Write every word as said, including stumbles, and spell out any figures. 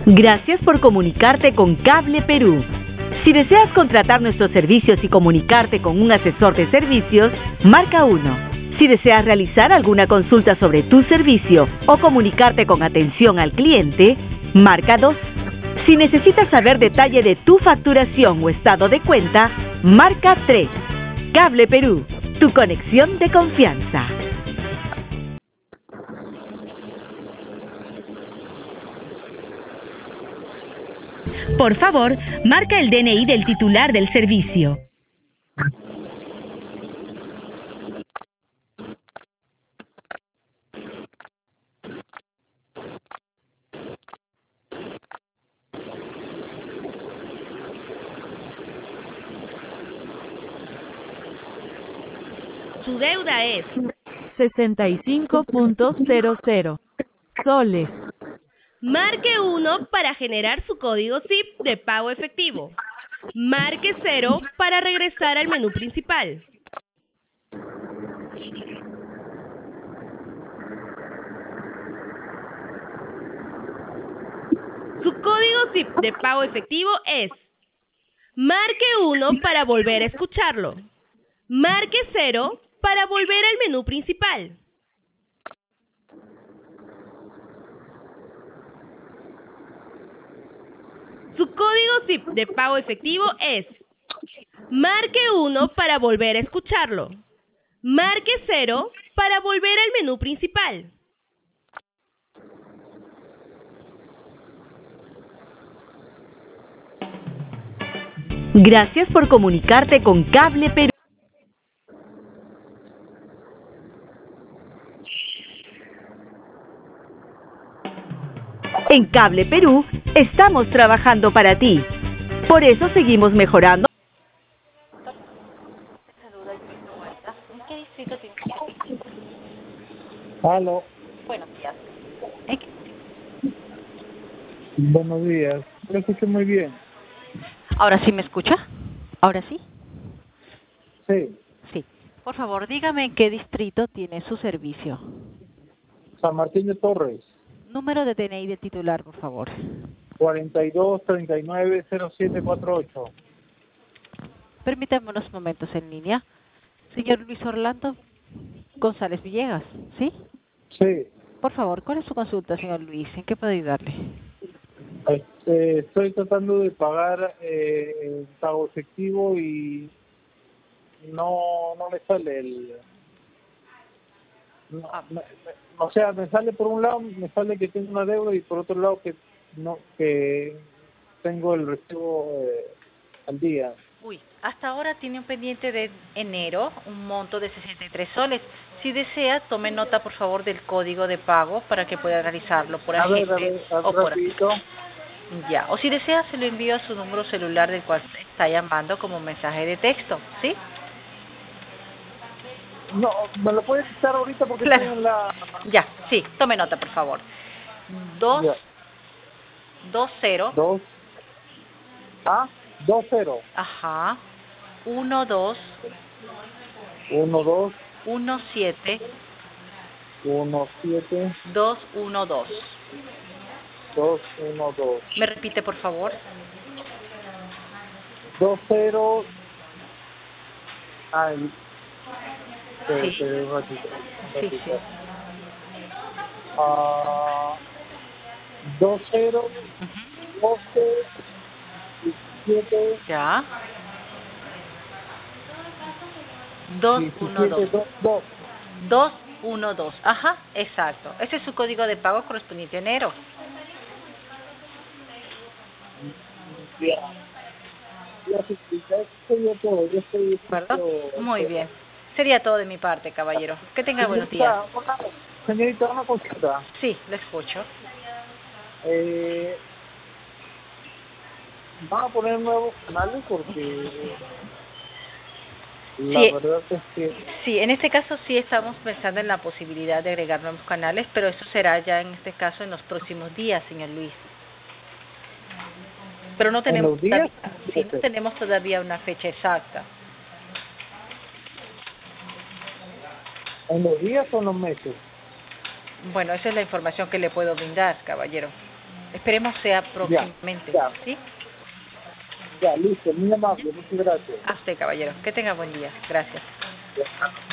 Gracias por comunicarte con Cable Perú. Si deseas contratar nuestros servicios y comunicarte con un asesor de servicios, marca uno. Si deseas realizar alguna consulta sobre tu servicio o comunicarte con atención al cliente, marca dos. Si necesitas saber detalle de tu facturación o estado de cuenta, marca tres. Cable Perú, tu conexión de confianza. Por favor, marca el D N I del titular del servicio. Su deuda es sesenta y cinco punto cero cero soles. Marque uno para generar su código S I P de pago efectivo. Marque cero para regresar al menú principal. Su código S I P de pago efectivo es. Marque uno para volver a escucharlo. Marque cero para volver al menú principal. Su código S I P de pago efectivo es. Marque uno para volver a escucharlo. Marque cero para volver al menú principal. Gracias por comunicarte con Cable Perú. En Cable Perú estamos trabajando para ti. Por eso seguimos mejorando. ¿En qué distrito tienes? Aló, Buenos días. ¿En qué- buenos días. Lo escucho muy bien. ¿Ahora sí me escucha? ¿Ahora sí? Sí, Sí. Por favor, dígame en qué distrito tiene su servicio. San Martín de Torres, Número de D N I del titular, por favor. cuarenta y dos treinta y nueve cero siete cuatro ocho. Permítame unos momentos en línea. Señor Luis Orlando González Villegas, ¿sí? Sí, Por favor, ¿cuál es su consulta, señor Luis? ¿En qué puedo ayudarle? este, estoy tratando de pagar eh, el pago efectivo y no no me sale el... no, me- me- o sea, me sale por un lado, me sale que tengo una deuda y por otro lado que no que tengo el recibo eh, al día. Uy, hasta ahora tiene un pendiente de enero, un monto de sesenta y tres soles. Si desea, tome nota, por favor, del código de pago para que pueda realizarlo por A ver, a agente ver, a ver, o por... rapidito. Ya, o si desea, se lo envío a su número celular del cual está llamando como mensaje de texto, ¿sí? No, ¿me lo puedes quitar ahorita porque Claro. estoy en la... Ya, sí, tome nota, por favor. Dos, Ya, dos cero, dos, ah, dos cero, ajá, uno dos, uno dos, uno siete, uno siete, dos uno dos. dos uno dos, ¿Me repite, por favor? dos cero, ay, te, Sí. te, un ratito, un Sí, ratito. sí. Ah, dos cero, doce, diecisiete, Ya. Dos uno dos. diecisiete, dos, dos. Dos uno dos. Ajá, exacto. Ese es su código de pago correspondiente a enero. Ya, ya, sí, sí, ya estoy yo todo, yo estoy... ¿Verdad? esto- Muy bien. Sería todo de mi parte, caballero. Que tenga buenos días. Señorita, una, señorita, una consulta. Sí, lo escucho. Eh, ¿Van a poner nuevos canales? Porque la Sí, verdad es que... sí, en este caso sí estamos pensando en la posibilidad de agregar nuevos canales, pero eso será ya en este caso en los próximos días, señor Luis. Pero no ¿En tenemos los días? todavía, sí, no tenemos todavía una fecha exacta. ¿En los días o en los meses? Bueno, esa es la información que le puedo brindar, caballero. Esperemos sea próximamente, ya. ¿sí? Ya, listo, muy amable, muchas gracias. A usted, caballero. Que tenga buen día. Gracias. Ya.